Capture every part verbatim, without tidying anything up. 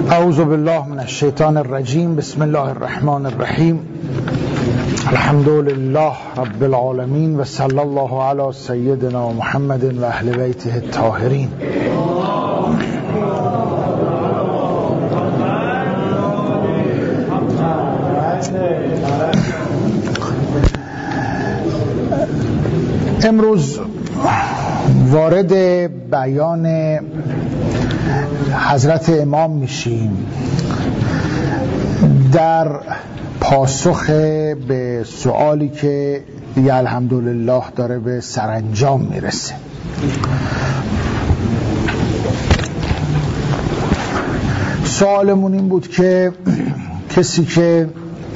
اعوذ بالله من الشیطان الرجیم. بسم الله الرحمن الرحیم. الحمد لله رب العالمین و صلی الله علی سیدنا محمد و اهل بیته الطاهرین. امروز وارد بیان حضرت امام میشیم در پاسخ به سوالی که دیگه الحمدلله داره به سرانجام میرسه. سوالمون این بود که کسی که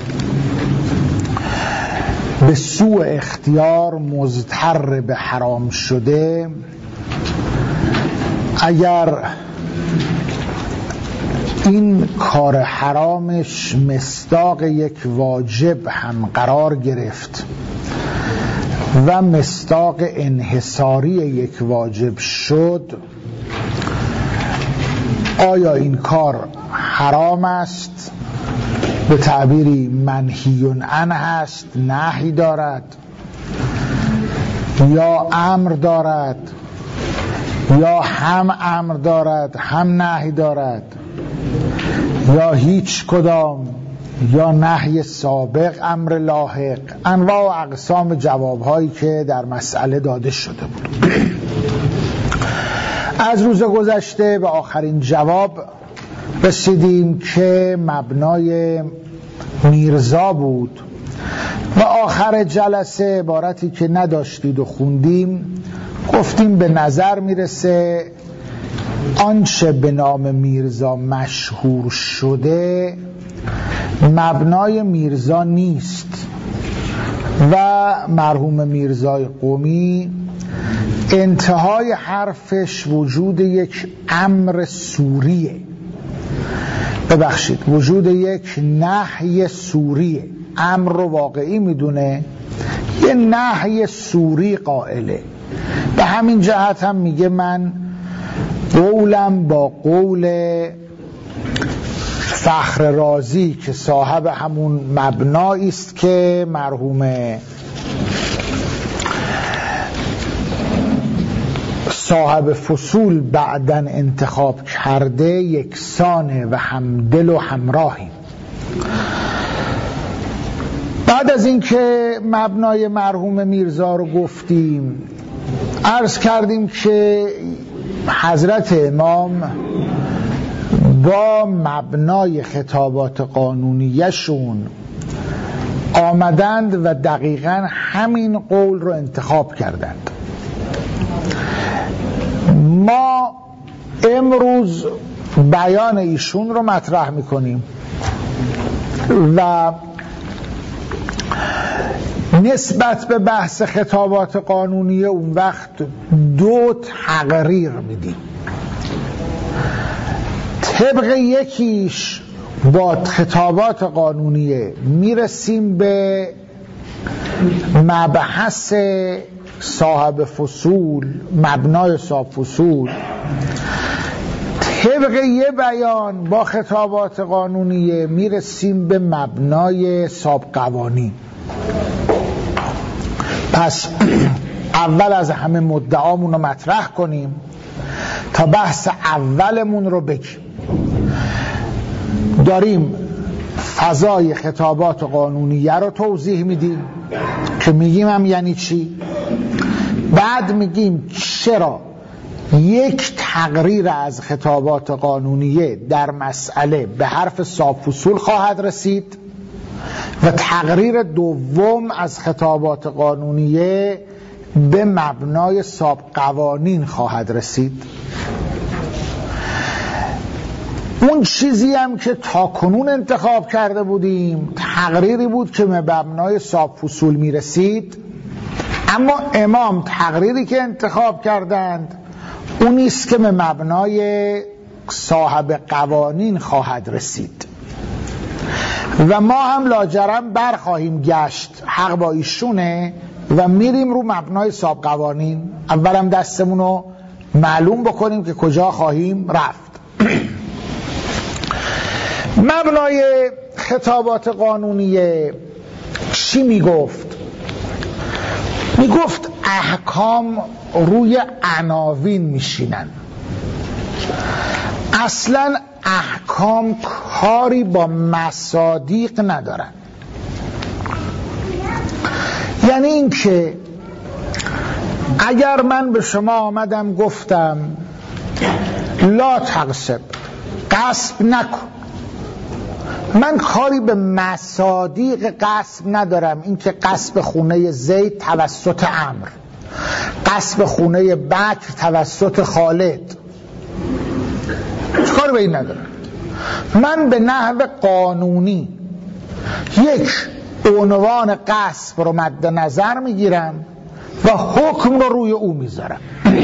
به سوء اختیار مضطر به حرام شده، اگر این کار حرامش مصداق یک واجب هم قرار گرفت و مصداق انحصاری یک واجب شد، آیا این کار حرام است؟ به تعبیری منهی عنه هست، نهی دارد یا امر دارد یا هم امر دارد هم نهی دارد یا هیچ کدام یا نهی سابق امر لاحق؟ انواع و اقسام جوابهایی که در مسئله داده شده بود. از روز گذشته به آخرین جواب رسیدیم که مبنای میرزا بود و آخر جلسه عبارتی که نداشتید و خوندیم، گفتیم به نظر میرسه آنچه به نام میرزا مشهور شده مبنای میرزا نیست و مرحوم میرزای قمی انتهای حرفش وجود یک امر سوریه، ببخشید وجود یک نهی سوریه. امر رو واقعی میدونه، یه نهی سوری قائله. به همین جهت هم میگه من قولم با قول فخر رازی که صاحب همون مبنایی است که مرحوم صاحب فصول بعدن انتخاب کرده یکسانه و همدل و همراهیم. بعد از اینکه مبنای مرحوم میرزا رو گفتیم، عرض کردیم که حضرت امام با مبنای خطابات قانونیشون آمدند و دقیقاً همین قول رو انتخاب کردند. ما امروز بیان ایشون رو مطرح میکنیم و نسبت به بحث خطابات قانونی اون وقت دو تقریر میدیم. طبق یکیش با خطابات قانونیه میرسیم به مبحث صاحب فصول، مبنای صاحب فصول. طبق یه بیان با خطابات قانونیه میرسیم به مبنای صاحب قوانین. پس اول از همه مدعامون رو مطرح کنیم تا بحث اولمون رو بگیم. داریم فضای خطابات قانونیه رو توضیح میدیم که میگیم هم یعنی چی، بعد میگیم چرا یک تقریر از خطابات قانونیه در مسئله به حرف صاحب فصول خواهد رسید و تقریر دوم از خطابات قانونیه به مبنای صاحب قوانین خواهد رسید. اون چیزی هم که تا کنون انتخاب کرده بودیم تقریری بود که به مبنای صاحب فصول میرسید، اما امام تقریری که انتخاب کردند اون نیست که به مبنای صاحب قوانین خواهد رسید و ما هم لاجرم برخواهیم گشت، حق با ایشونه و میریم رو مبنای صاحب قوانین. اولم دستمون رو معلوم بکنیم که کجا خواهیم رفت. مبنای خطابات قانونیه چی میگفت؟ میگفت احکام روی عناوین میشینن، اصلا احکام کاری با مصادیق ندارن. یعنی این که اگر من به شما آمدم گفتم لا تغصب، غصب نکن، من کاری به مصادیق غصب ندارم. این که غصب خونه زید توسط عمرو، غصب خونه بکر توسط خالد، کاری به این ندارم. من به نحو قانونی یک عنوان غصب رو مد نظر میگیرم و حکم رو روی او میذارم.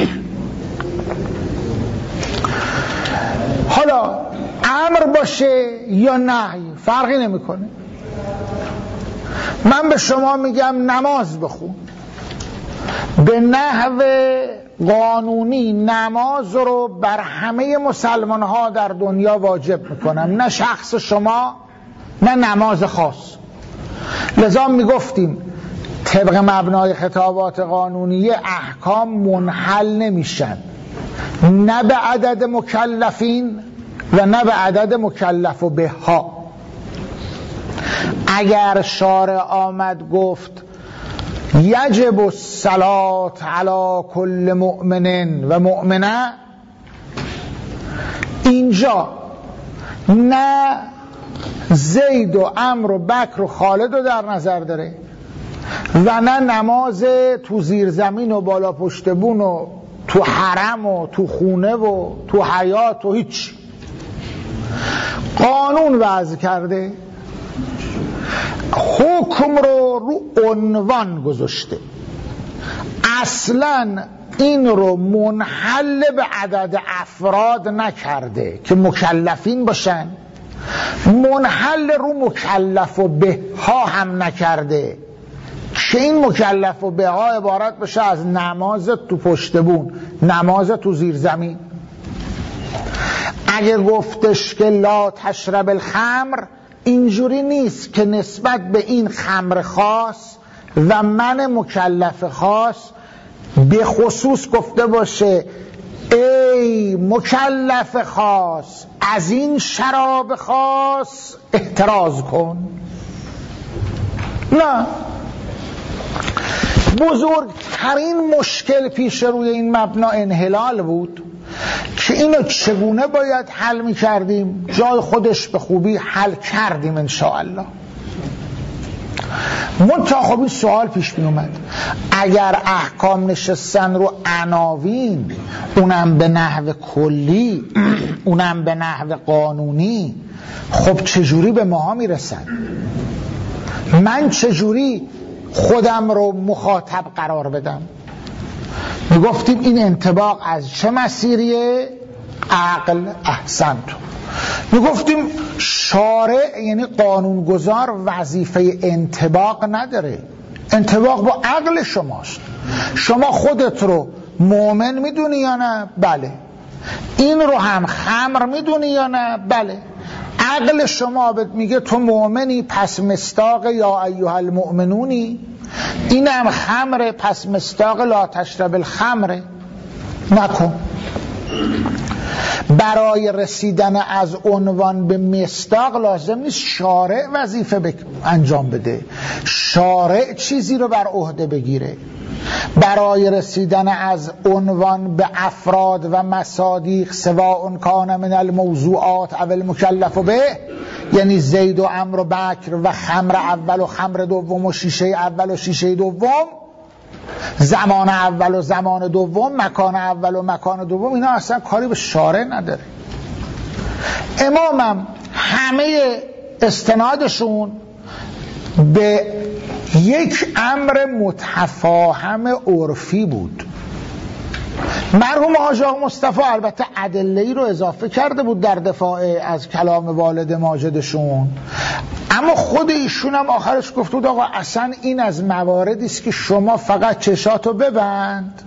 حالا امر باشه یا نهی فرقی نمیکنه. من به شما میگم نماز بخون، به نحو قانونی نماز رو بر همه مسلمان ها در دنیا واجب میکنم، نه شخص شما نه نماز خاص. لذا میگفتیم طبق مبنای خطابات قانونی احکام منحل نمیشن، نه به عدد مکلفین و نه به عدد مکلف و به ها. اگر شارع آمد گفت یجب الصلاة علی کل مؤمن و مؤمنه، اینجا نه زید و عمرو و بکر و خالد رو در نظر داره و نه نماز تو زیر زمین و بالا پشت بون و تو حرم و تو خونه و تو حیات و هیچ. قانون وضع کرده، حکم رو رو عنوان گذاشته، اصلا این رو منحل به عدد افراد نکرده که مکلفین باشن، منحل رو مکلف و به ها هم نکرده که این مکلف و به ها عبارت بشه از نماز تو پشت بون، نماز تو زیر زمین. اگه گفتش که لا تشرب الخمر، اینجوری نیست که نسبت به این خمر خاص و من مکلف خاص به خصوص گفته باشه ای مکلف خاص از این شراب خاص احتراز کن. نه، بزرگترین مشکل پیش روی این مبنا انحلال بود که اینو چگونه باید حل می کردیم. جای خودش به خوبی حل کردیم انشاءالله. منتها خب این سوال پیش می اومد، اگر احکام نشستن رو عناوین، اونم به نحو کلی، اونم به نحو قانونی، خب چجوری به ماها می رسن؟ من چجوری خودم رو مخاطب قرار بدم؟ می گفتیم این انطباق از چه مسیریه؟ عقل. احسنت. می گفتیم شارع یعنی قانونگذار وظیفه انطباق نداره، انطباق با عقل شماست. شما خودت رو مؤمن میدونی یا نه؟ بله. این رو هم خمر میدونی یا نه؟ بله. عقل شما بهت میگه تو مؤمنی، پس مصداق یا ایها المؤمنونی. این هم خمره، پس مصداق لا تشرب الخمره. نکن. برای رسیدن از عنوان به مصداق لازم نیست شارع وظیفه بک... انجام بده، شارع چیزی رو بر عهده بگیره. برای رسیدن از عنوان به افراد و مصادیق سواء کان من الموضوعات او المکلف به، یعنی زید و عمرو و بکر و خمر اول و خمر دوم و شیشه اول و شیشه دوم، زمان اول و زمان دوم، مکان اول و مکان دوم، اینا اصلا کاری به شارع نداره. امامم همه استنادشون به یک امر متفاهم عرفی بود. مرحوم حاجی آقا مصطفی البته ادله‌ای رو اضافه کرده بود در دفاع از کلام والد ماجدشون، اما خود ایشون هم آخرش گفت بود آقا اصلا این از مواردی است که شما فقط چشاتو ببند،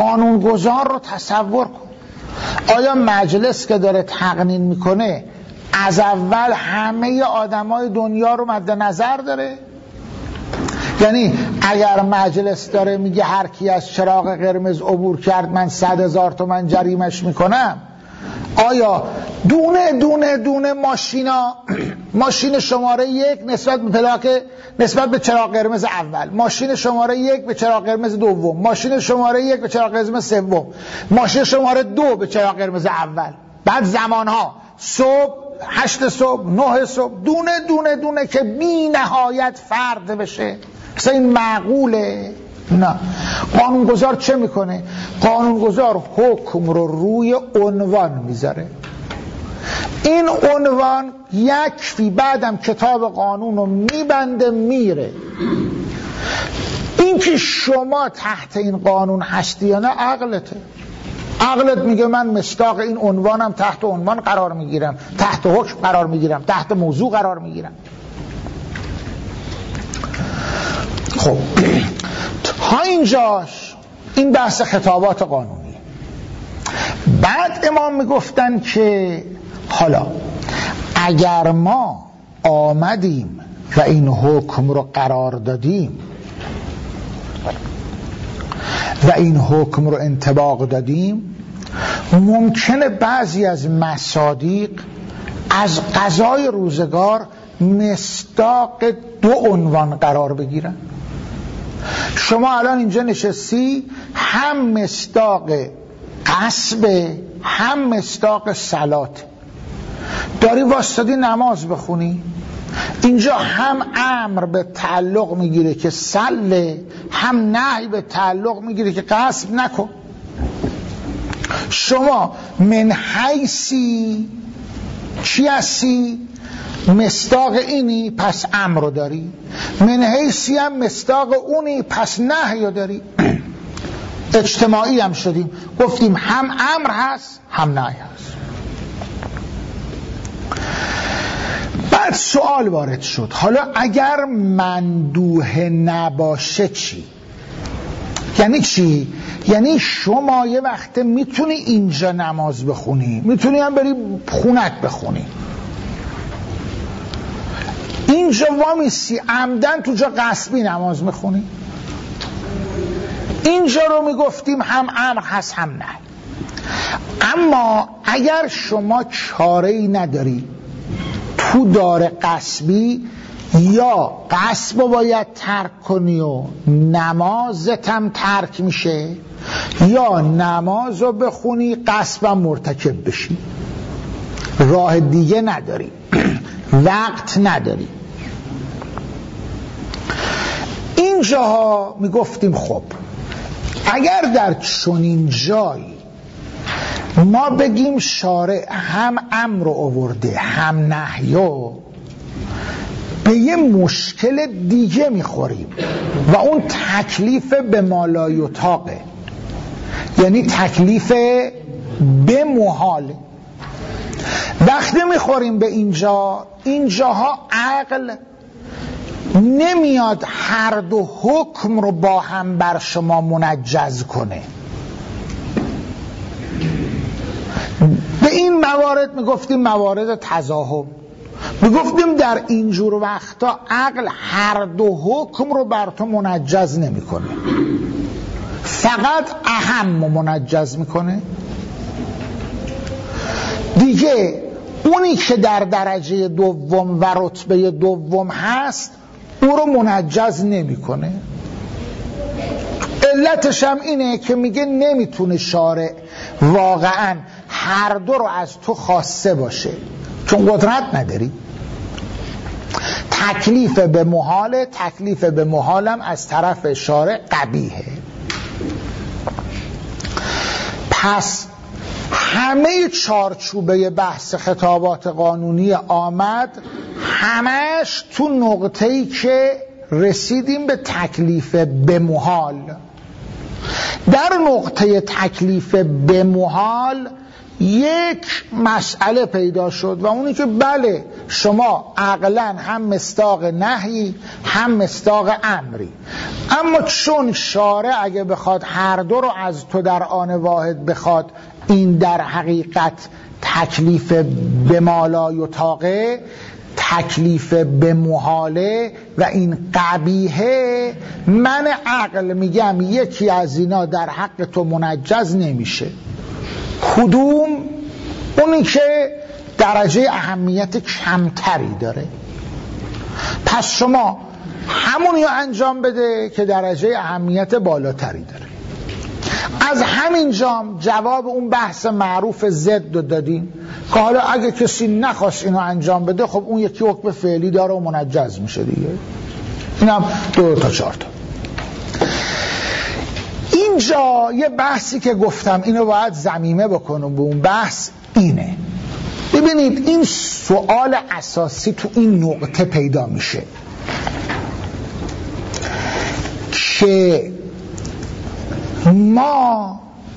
قانونگذار رو تصور کن. آیا مجلس که داره تقنین میکنه از اول همه آدمای دنیا رو مد نظر داره؟ یعنی اگر مجلس داره میگه هر کی از چراغ قرمز عبور کرد من صد هزار تومن جریمش میکنم، آیا دونه دونه دونه ماشینا، ماشین شماره یک نسبت به پلاک نسبت به چراغ قرمز اول، ماشین شماره یک به چراغ قرمز دوم، ماشین شماره یک به چراغ قرمز سوم، ماشین شماره دو به چراغ قرمز اول، بعد زمانها صبح، هشت صبح، نه صبح، دونه دونه دونه که بی نهایت فرد بشه، اصلا این معقوله؟ نه. قانونگذار چه میکنه؟ قانونگذار حکم رو روی عنوان میذاره. این عنوان یک فی بعدم کتاب قانون رو میبنده میره. این که شما تحت این قانون هستی یا نه عقلته. عقلت میگه من مصداق این عنوانم، تحت عنوان قرار میگیرم، تحت حکم قرار میگیرم، تحت موضوع قرار میگیرم. خب تا اینجاش این بحث خطابات قانونی. بعد امام میگفتن که حالا اگر ما آمدیم و این حکم رو قرار دادیم و این حکم رو انطباق دادیم، ممکنه بعضی از مصادیق از قضای روزگار مصداق دو عنوان قرار بگیرن. شما الان اینجا نشستی، هم مصداق قصب هم مصداق صلات، داری واسطادی نماز بخونی، اینجا هم امر به تعلق میگیره که صله، هم نهی به تعلق میگیره که قصب نکن. شما من حیثی چی هستی؟ مصداق اینی، پس امر رو داری، من حیثی هم مصداق اونی، پس نهی رو داری. اجتماعی هم شدیم، گفتیم هم امر هست هم نهی هست. بعد سوال وارد شد، حالا اگر مندوه نباشه چی؟ یعنی چی؟ یعنی شما یه وقت میتونی اینجا نماز بخونی، میتونی هم بری خونت بخونی، اینجا وامیسی عمدن تو جا قصبی نماز میخونی. اینجا رو میگفتیم هم امر هست هم نه. اما اگر شما چاره‌ای نداری، تو دار قصبی یا قصب رو باید ترک کنی و نمازت هم ترک میشه، یا نماز رو بخونی قصبم مرتکب بشی، راه دیگه نداری، وقت نداری. اینجاها میگفتیم خب اگر در چنین جایی ما بگیم شارع هم امر رو آورده هم نهیو، به یه مشکل دیگه میخوریم و اون تکلیف به مالایطاقه، یعنی تکلیف به محال. وقتی میخوریم به اینجا، اینجاها عقل نمیاد هر دو حکم رو با هم بر شما منجز کنه. به این موارد میگفتیم موارد تضاهم، میگفتیم در اینجور وقتا عقل هر دو حکم رو بر تو منجز نمیکنه، فقط اهم منجز میکنه. دیگه اونی که در درجه دوم و رتبه دوم هست او رو منجز نمیکنه. علتش هم اینه که میگه نمیتونه شارع واقعا هر دو رو از تو خواسته باشه، چون قدرت نداری. تکلیف به محال، تکلیف به محالم از طرف شارع قبیحه. پس همه چارچوبه بحث خطابات قانونی آمد، همش تو نقطه‌ای که رسیدیم به تکلیف به محال. در نقطه تکلیف به محال یک مسئله پیدا شد و اونی که بله شما عقلاً هم مصداق نهی هم مصداق امری، اما چون شارع اگه بخواد هر دو رو از تو در آن واحد بخواد این در حقیقت تکلیف به مالا یطاقه، تکلیف به محاله و این قبیحه، من عقل میگم یکی از اینا در حق تو منجز نمیشه. کدوم؟ اونی که درجه اهمیت کمتری داره. پس شما همونی رو انجام بده که درجه اهمیت بالاتری داره. از همین جام جواب اون بحث معروف ضد رو دادیم که حالا اگه کسی نخواست اینو انجام بده، خب اون یکی حکم فعلی داره و منجز میشه دیگه. اینم دو تا چهار تا. اینجا یه بحثی که گفتم اینو باید ضمیمه بکنم به اون بحث اینه. ببینید این سوال اساسی تو این نقطه پیدا میشه که ما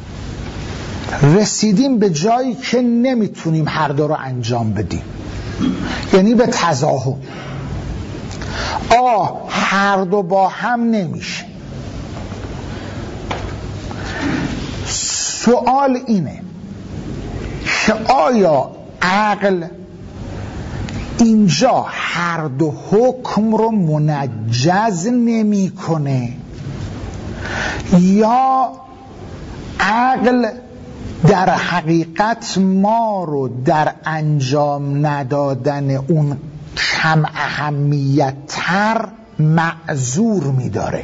رسیدیم به جایی که نمیتونیم هر دو رو انجام بدیم، یعنی به تضاهم. آه هر دو با هم نمیشه. سوال اینه که آیا عقل اینجا هر دو حکم رو منجز نمی کنه یا عقل در حقیقت ما رو در انجام ندادن اون کم اهمیت تر معذور می داره؟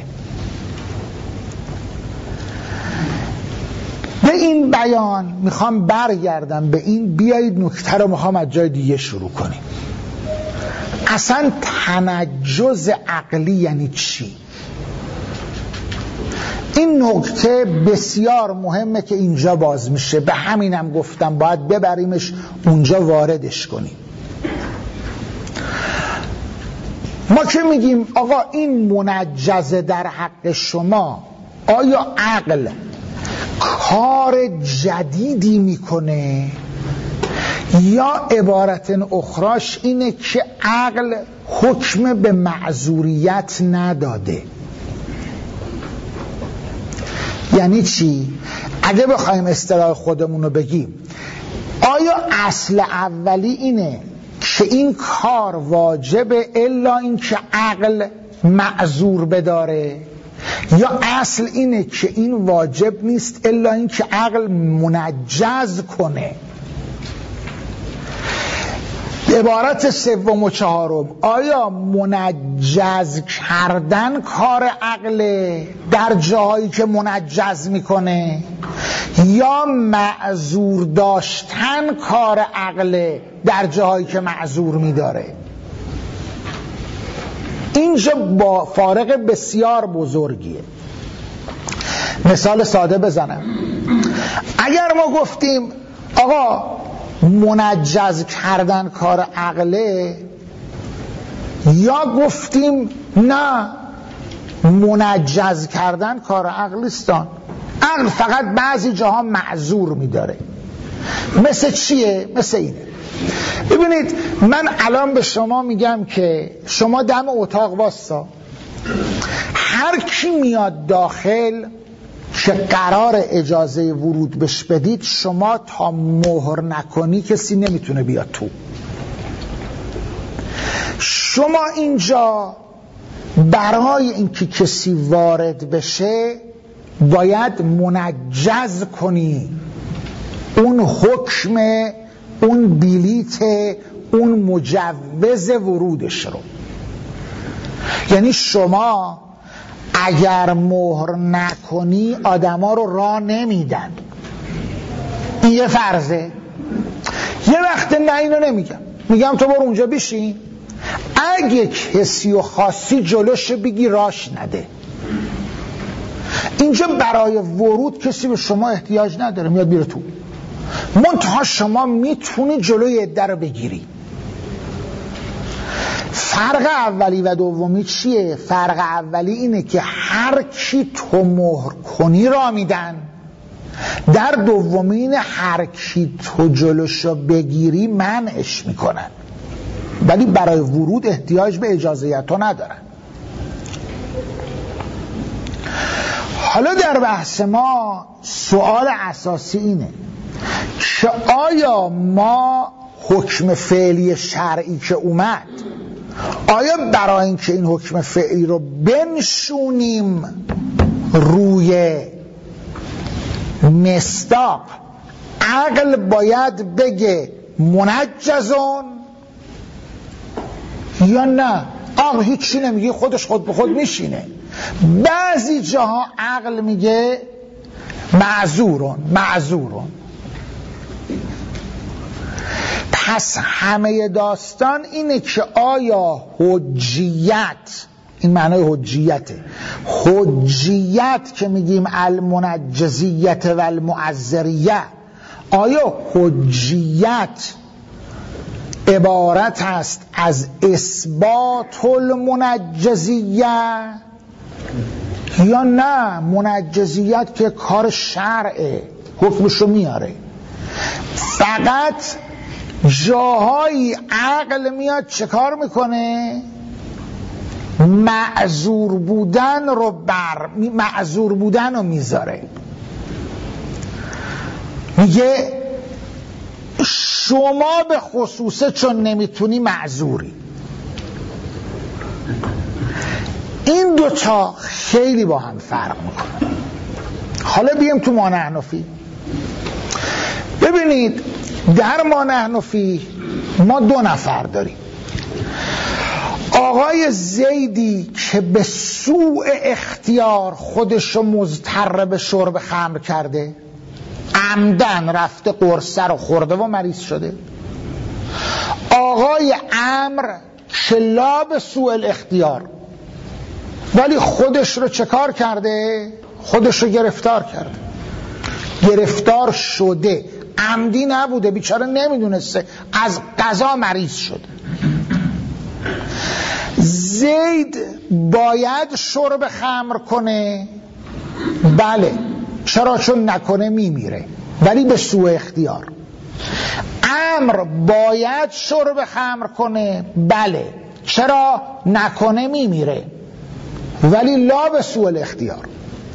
به این بیان میخوام برگردم به این، بیایید نکته رو میخوام از جای دیگه شروع کنیم. اصلا تنجز عقلی یعنی چی؟ این نکته بسیار مهمه که اینجا باز میشه، به همینم گفتم باید ببریمش اونجا واردش کنیم. ما که میگیم آقا این منجزه در حق شما، آیا عقل کار جدیدی میکنه یا عبارت اخراش اینه که عقل حکم به معذوریت نداده؟ یعنی چی؟ اگه بخوایم اصطلاح خودمون رو بگیم، آیا اصل اولی اینه که این کار واجبه الا این که عقل معذور بداره، یا اصل اینه که این واجب نیست الا این که عقل منجز کنه؟ عبارت سوم و چهارم، آیا منجز کردن کار عقله در جاهایی که منجز میکنه یا معذور داشتن کار عقله در جاهایی که معذور میداره؟ اینجا با فارق بسیار بزرگیه. مثال ساده بزنم. اگر ما گفتیم آقا منجز کردن کار عقله، یا گفتیم نه منجز کردن کار عقلستان، عقل فقط بعضی جاها معذور میداره. مثل چیه؟ مثل اینه. ببینید من الان به شما میگم که شما دم اتاق واسا، هر کی میاد داخل که قرار اجازه ورود بش بدید، شما تا مهر نکنی کسی نمیتونه بیاد تو. شما اینجا برای اینکه کسی وارد بشه باید منجز کنی اون حکم، اون بلیت، اون مجوز ورودش رو. یعنی شما اگر مهر نکنی آدما رو راه نمیدن. این یه فرضه. یه وقت نه اینو نمیگم، میگم تو برو اونجا بشین، اگه کسی و خاصی جلوش بگی راش نده. اینجا برای ورود کسی به شما احتیاج نداره، میاد بیره تو. منتها شما میتونی جلوی عده رو بگیری. فرق اولی و دومی چیه؟ فرق اولی اینه که هر کی تو مهر کنی را میدن، در دومین هر کی تو جلوشو بگیری منعش میکنن، ولی برای ورود احتیاج به اجازه تو ندارن. حالا در بحث ما سوال اساسی اینه که آیا ما حکم فعلی شرعی که اومد، آیا برای اینکه این حکم فعلی رو بنشونیم روی مصداق، عقل باید بگه منجزون یا نه؟ عقل هیچی نمیگه، خودش خود به خود میشینه. بعضی جاها عقل میگه معذورون معذورون. پس همه داستان اینه که آیا حجیت، این معنای حجیته، حجیت که میگیم المنجزیت و المعذریه، آیا حجیت عبارت است از اثبات المنجزیه یا نه؟ منجزیت که کار شرعه، حکمشو میاره. فقط جاهایی عقل میاد چه کار میکنه؟ معذور بودن رو بر معذور بودن رو میذاره، میگه شما به خصوصه چون نمیتونی معذوری. این دوتا خیلی با هم فرق میکنه. حالا بیم تو مانحنفی. ببینید در مانحنفی ما دو نفر داریم. آقای زیدی که به سوء اختیار خودشو مضطر به شرب خمر کرده، عمدن رفته قرصه رو خورده و مریض شده. آقای عمرو که لا به سوء الاختیار، ولی خودش رو چه کار کرده؟ خودش رو گرفتار کرده، گرفتار شده، عمدی نبوده، بیچاره نمیدونسته، از قضا مریض شده. زید باید شرب خمر کنه؟ بله. چرا؟ چون نکنه میمیره، ولی به سوء اختیار. عمرو باید شرب خمر کنه؟ بله. چرا؟ نکنه میمیره، ولی لا به سوء الاختیار.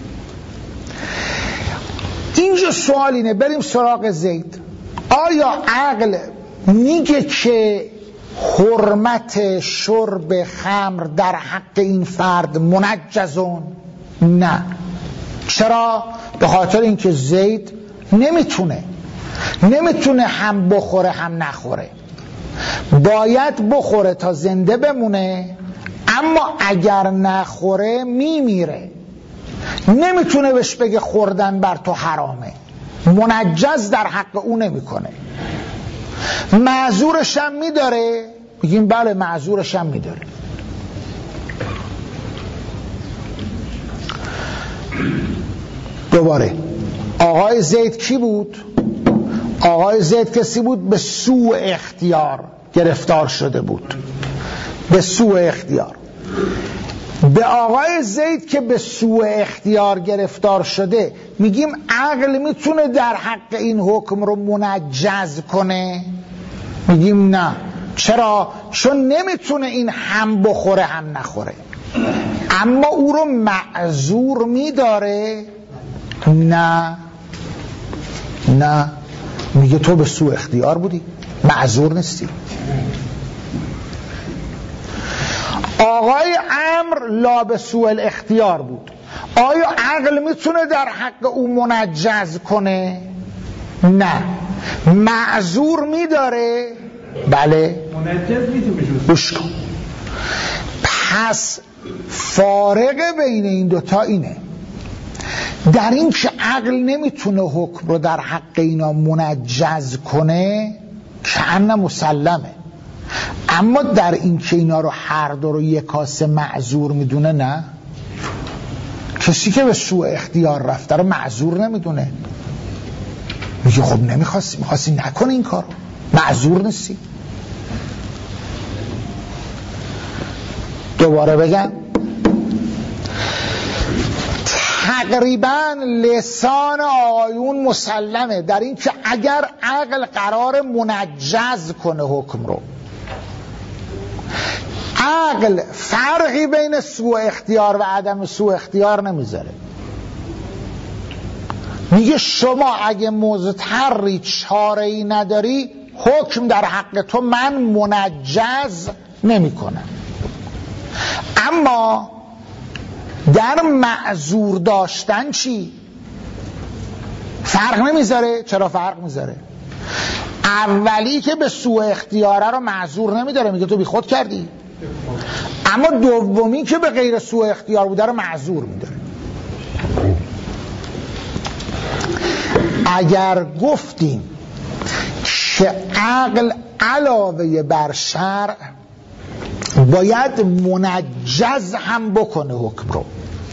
اینجا سوال اینه، بریم سراغ زید. آیا عقل میگه که حرمت شرب خمر در حق این فرد منجزون؟ نه. چرا؟ به خاطر اینکه زید نمیتونه نمیتونه هم بخوره هم نخوره. باید بخوره تا زنده بمونه، اما اگر نخوره میمیره. نمیتونه بهش بگه خوردن بر تو حرامه، منجز در حق او نمیکنه. معذورش هم میداره؟ بگیم بله معذورش هم میداره. دوباره آقای زید کی بود؟ آقای زید کسی بود به سوء اختیار گرفتار شده بود، به سوء اختیار. به آقای زید که به سوء اختیار گرفتار شده میگیم عقل میتونه در حق این حکم رو منجز کنه؟ میگیم نه. چرا؟ چون نمیتونه این هم بخوره هم نخوره، اما او رو معذور میداره؟ نه نه، میگه تو به سوء اختیار بودی، معذور نیستی. آقای عمرو لا به سوء الاختیار بود. آیا عقل میتونه در حق او منجز کنه؟ نه. معذور میداره؟ بله. منجز میتونه. گوش کن. پس فارق بین این دوتا اینه، در این که عقل نمیتونه حکم رو در حق اینا منجز کنه که ان مسلمه، اما در این که اینا رو هر دو رو یک کاسه معذور میدونه نه. کسی که به سوء اختیار رفته رو معذور نمیدونه، میگه خب نمیخواستی میخواستی نکنه این کار، معذور نیستی. دوباره بگم تقریبا لسان آیون مسلمه در این که اگر عقل قرار منجز کنه حکم رو، عقل فرقی بین سوء اختیار و عدم سوء اختیار نمیذاره. میگه شما اگه مضطری چاره‌ای نداری حکم در حق تو من منجز نمی کنم. اما در معذور داشتن چی؟ فرق نمیذاره؟ چرا فرق میذاره؟ اولی که به سوء اختیاره رو معذور نمیداره، میگه تو بی خود کردی. اما دومی که به غیر سوء اختیار بوده رو معذور میداره. اگر گفتیم که عقل علاوه بر شرع باید منجز هم بکنه حکم رو،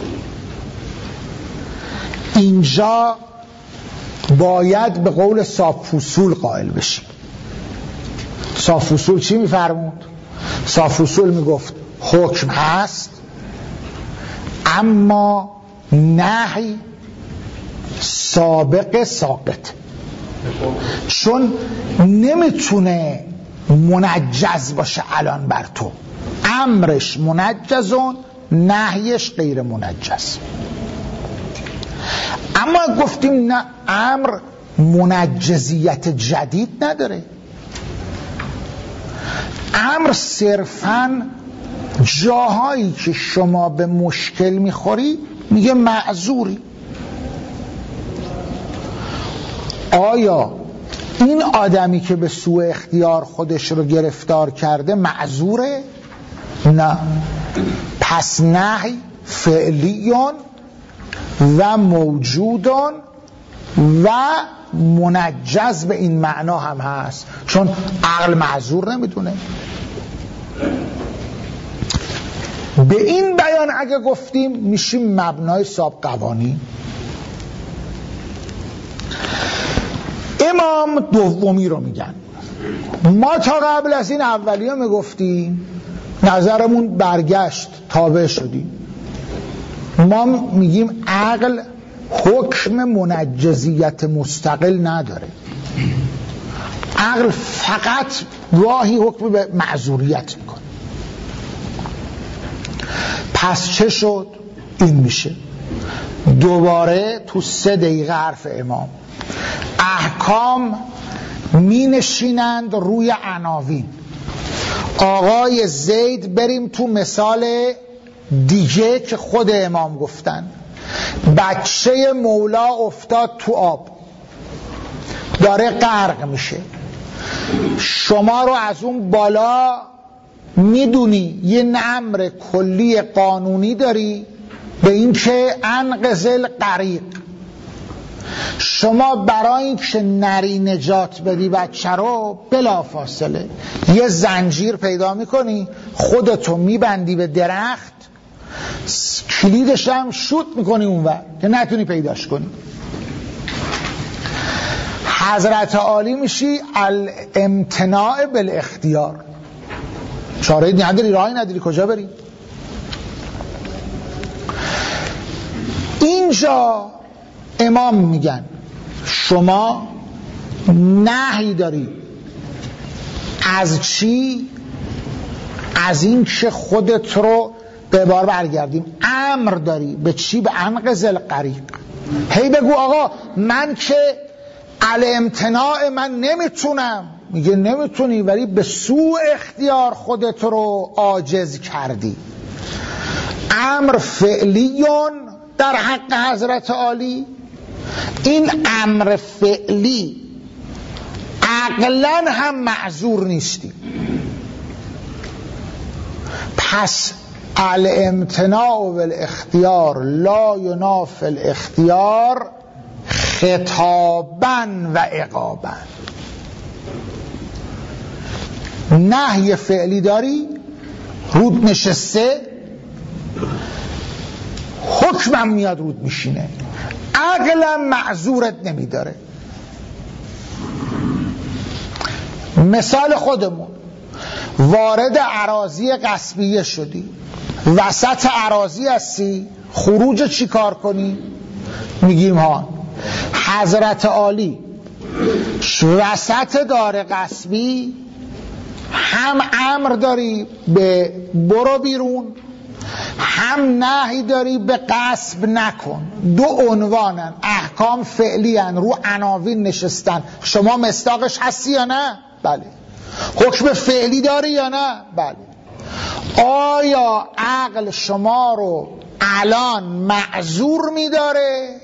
اینجا باید به قول صافوصول قائل بشیم. صافوصول چی میفرمود؟ صافوصول میگفت حکم هست اما نهی سابق ساقط، چون نمیتونه منجز باشه الان بر تو، امرش منجزون نهیش غیر منجز. اما گفتیم نه، امر منجزیت جدید نداره، امر صرفاً جاهایی که شما به مشکل میخوری میگه معذوری. آیا این آدمی که به سوء اختیار خودش رو گرفتار کرده معذوره؟ نه. پس نهی فعلیون و موجودون و منجز به این معنا هم هست، چون عقل معذور نمیدونه. به این بیان اگه گفتیم میشیم مبنای ساب قوانین. امام دومی رو میگن. ما تا قبل از این اولی ها میگفتیم، نظرمون برگشت، تابع شدیم. ما میگیم عقل حکم منجزیت مستقل نداره، عقل فقط گاهی حکم به معذوریت میکنه. پس چه شد؟ این میشه دوباره تو سه دقیقه حرف امام احکام می نشینند روی عناوین. آقای زید، بریم تو مثال دیگه که خود امام گفتن. بچه مولا افتاد تو آب، داره غرق میشه، شما رو از اون بالا میدونی یه امر کلی قانونی داری به این که انقذل غریق. شما برای این که نری نجات بدی بچه رو، بلا فاصله یه زنجیر پیدا میکنی، خودتو میبندی به درخت، کلیدش هم شوت میکنی اونور که نتونی پیداش کنی. حضرت عالی میشی الامتناع بالاختیار، چاره نداری، راهی نداری، کجا بری؟ اینجا امام میگن شما نهی داری از چی؟ از این که خودت رو به بار برگردیم. امر داری به چی؟ به انقذل غریق. هی بگو آقا من که الامتناع من نمیتونم. میگه نمیتونی، ولی به سوء اختیار خودت رو عاجز کردی. امر فعلیون در حق حضرت عالی. این امر فعلی عقلاً هم معذور نیستی. پس الامتناع بالاختیار لا ینافی الاختیار خطاباً و عقاباً. نهی فعلی داری، رود نشسته، حکمم میاد رود میشینه، عقلم معذورت نمیداره. مثال خودمون، وارد اراضی غصبیه شدی، وسط اراضی هستی، خروج چی کار کنی؟ میگیم ها حضرت عالی وسط دار غصبی هم امر داری به برو بیرون، هم نهی داری به غصب نکن. دو عنوانن، احکام فعلی هن، رو عناوین نشستن. شما مصداقش هستی یا نه؟ بله. حکم فعلی داری یا نه؟ بله. آیا عقل شما رو الان معذور میداره؟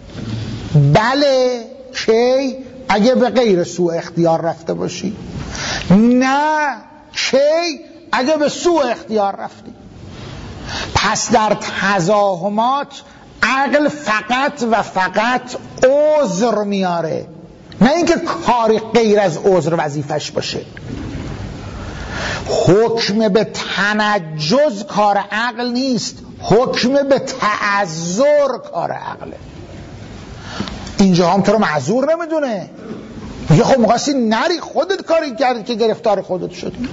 بله. کی؟ اگه به غیر سوء اختیار رفته باشی. نه. کی؟ اگه به سوء اختیار رفتی. پس در تزاحمات عقل فقط و فقط عذر میاره، نه اینکه کاری غیر از عذر وظیفش باشه. حکم به تنجز کار عقل نیست، حکم به تعذر کار عقله. اینجا هم تو رو معذور نمیدونه، میگه خب مقاسی نری، خودت کاری کردی که گرفتار خودت شدی.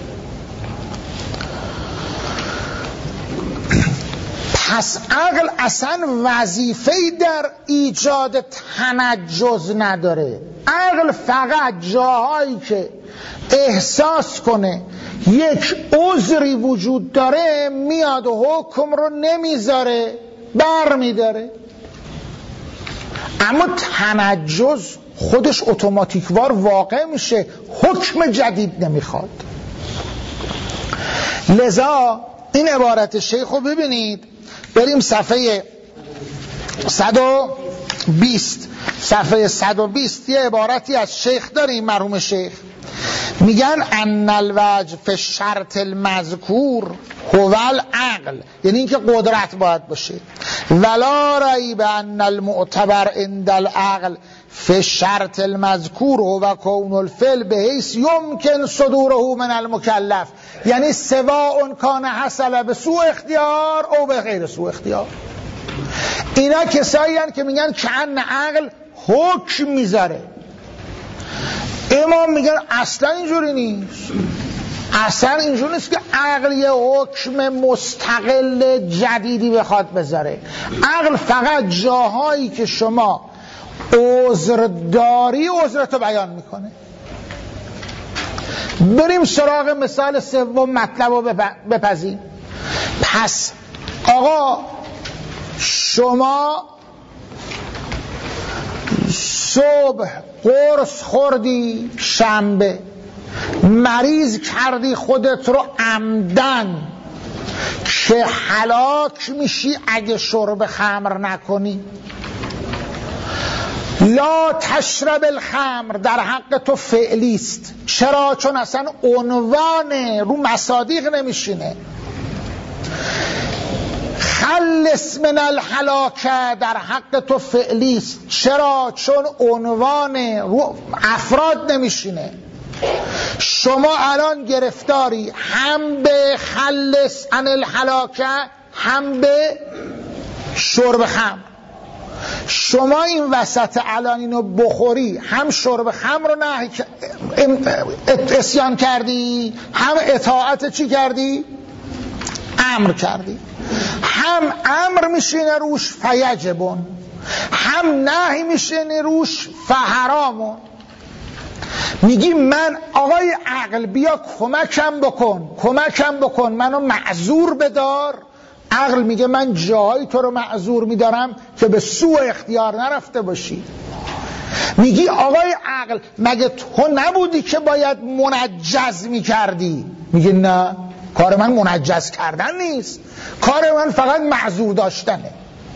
پس عقل اصلا وظیفه‌ای در ایجاد تنجز نداره. عقل فقط جاهایی که احساس کنه یک عذری وجود داره میاد و حکم رو نمیذاره، بر میداره. اما تنجز خودش اتوماتیکوار واقع میشه، حکم جدید نمیخواد. لذا این عبارت شیخ رو ببینید. بریم صفحه صد و بیست. صفحه صد و بیست یه عبارتی از شیخ داریم، مرحوم شیخ میگن ان الوجه فی الشرط المذکور هو العقل، یعنی اینکه قدرت باید باشه. ولا ریب ان المعتبر عند العقل فی الشرط المذکور هو کون الفعل بحیث یمکن صدوره من المکلف، یعنی سواء کان حصل به سوء اختیار او به غیر سوء اختیار. اینا کسایی هستند که میگن کأن عقل حکم میذاره. امام میگن اصلا اینجوری نیست، اصلا اینجوری نیست که عقل یه حکم مستقل جدیدی بخواد بذاره. عقل فقط جاهایی که شما عذر داری عذرتو بیان میکنه. بریم سراغ مثال سوم، مطلب رو بپذیم. پس آقا شما صبح قرص خوردی شنبه، مریض کردی خودت رو عمدن که هلاک میشی اگه شرب خمر نکنی. لا تشرب الخمر در حق تو فعلی است. چرا؟ چون اصلا عنوان رو مصادیق نمیشینه. خلص من الهلاکه در حق تو فعلی است. چرا؟ چون عنوان رو افراد نمیشینه. شما الان گرفتاری هم به خلص عن الهلاکه هم به شرب خمر. شما این وسط الان اینو بخوری، هم شرب خمر رو نه اسیان کردی، هم اطاعت چی کردی؟ امر کردی. هم امر میشینه روش فیجبون، هم نهی میشینه روش فحرامون. میگی من آقای عقل بیا کمکم بکن، کمکم بکن، منو معذور بدار. عقل میگه من جایی تو رو معذور میدارم که به سوء اختیار نرفته باشی. میگی آقای عقل مگه تو نبودی که باید منجز میکردی؟ میگه نه، کار من منجز کردن نیست، کار من فقط معذور داشتنه.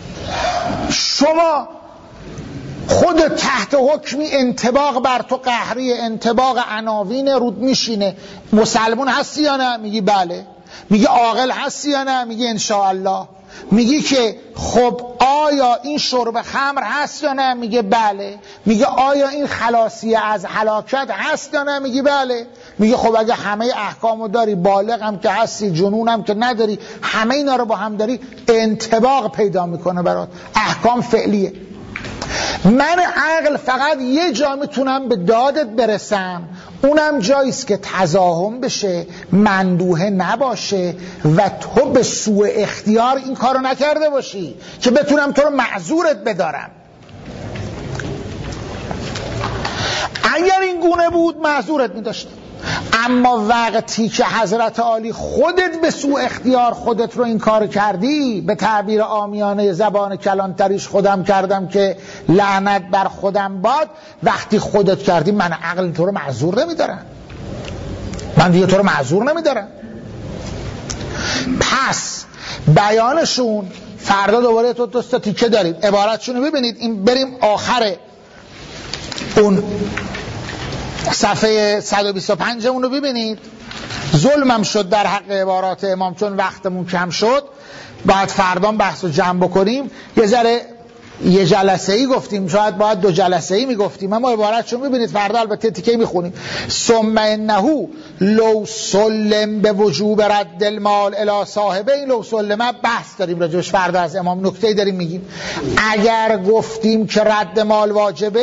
شما خود تحت حکمی انطباق بر تو قهری، انطباق عناوین رود میشینه. مسلمون هستی یا نه؟ میگی بله. میگی عاقل هستی یا نه؟ میگی انشاءالله. میگی که خب آیا این شرب خمر هست یا نه؟ میگه بله. میگه آیا این خلاصی از هلاکت هست یا نه؟ میگی بله. میگه خب اگه همه احکامو داری، بالغ هم که هستی، جنون هم که نداری، همه اینا رو با هم داری، انطباق پیدا میکنه برات، احکام فعلیه. من عقل فقط یه جا میتونم به دادت برسم، اونم جاییست که تزاحم بشه، مندوحه نباشه و تو به سوء اختیار این کارو نکرده باشی که بتونم تو رو معذورت بدارم. اگر این گونه بود معذورت میداشتم. اما وقتی که حضرت عالی خودت به سوء اختیار خودت رو این کار کردی، به تعبیر عامیانه زبان کلانتریش خودم کردم که لعنت بر خودم باد، وقتی خودت کردی من عقل تو رو معذور نمیدارم، من دیگه تو رو معذور نمیدارم. پس بیانشون فردا دوباره تو دوستا تیکه داریم، عبارتشون رو ببینید. این بریم آخر اون صفحه صد و بیست و پنج اون رو ببینید. ظلمم شد در حق عبارات امام، چون وقتمون کم شد باید فردا بحث رو جمع بکنیم. یه ذره یه جلسه ای گفتیم، شاید باید دو جلسه ای میگفتیم، اما عبارتشون ببینید فردا البته تیکه میخونیم. ثم انه لو سلم به وجوب رد المال الی صاحبه. این لو سلمه بحث داریم راجبش، فردا از امام نکته داریم میگیم. اگر گفتیم که رد مال واجبه،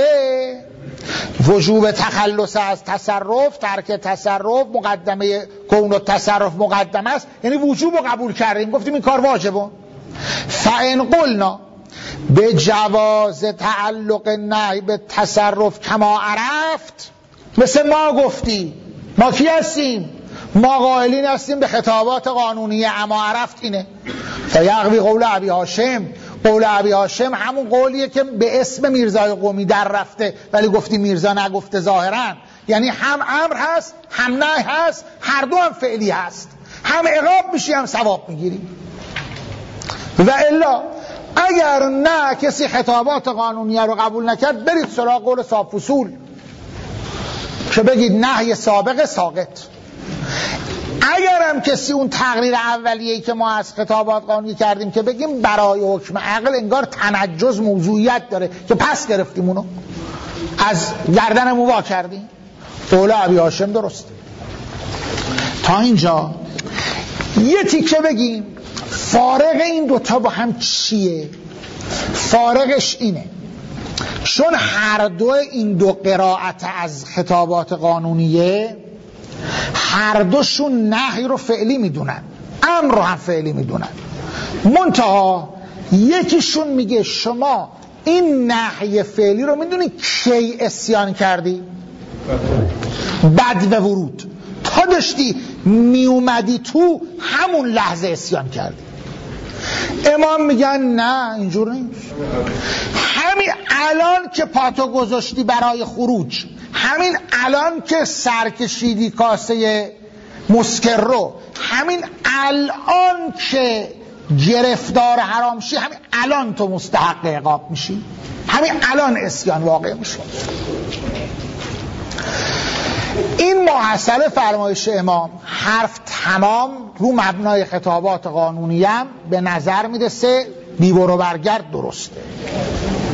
وجوب تخلص از تصرف، ترک تصرف مقدمه، کون و تصرف مقدمه است، یعنی وجوب رو قبول کردیم، گفتیم این کار واجبه. فان قلنا به جواز تعلق نهی به تصرف کما عرفت، مثل ما گفتی. ما کی هستیم؟ ما قائلین هستیم به خطابات قانونیه، اما عرفت اینه. فیقوی قول ابی هاشم. قول ابی هاشم همون قولیه که به اسم میرزای قمی در رفته، ولی گفتی میرزا نگفته ظاهرا، یعنی هم امر هست هم نهی هست، هر دو هم فعلی هست، هم عقاب میشی هم ثواب میگیری. و الا اگر نه کسی خطابات قانونیه رو قبول نکرد، برید سراغ قول صاحب فصول که بگید نهی سابق ساقط. اگر هم کسی اون تقریر اولیه‌ای که ما از خطابات قانونی کردیم که بگیم برای حکم عقل انگار تنجز موضوعیت داره که پس گرفتیم اونو از گردنمون وا کردیم، قول ابی هاشم درست. تا اینجا یه تیکه بگیم فارق این دوتا با هم چیه. فارقش اینه چون هر دو این دو قرائت از خطابات قانونیه، هر دوشون نهی رو فعلی میدونن، امر رو هم فعلی میدونن. منتها یکیشون میگه شما این نهی فعلی رو میدونی کی اسیان کردی؟ بعد و ورود، تا داشتی میومدی تو همون لحظه اسیان کردی. امام میگن نه اینجور نیست، همین الان که پاتو گذاشتی برای خروج، همین الان که سر کشیدی کاسه مسکر رو، همین الان که گرفتار حرام شی، همین الان تو مستحق عقاب میشی، همین الان اسیان واقع میشه. این محصل فرمایش امام حرف تمام رو مبنای خطابات قانونی هم به نظر میرسه بی برو برگرد درسته.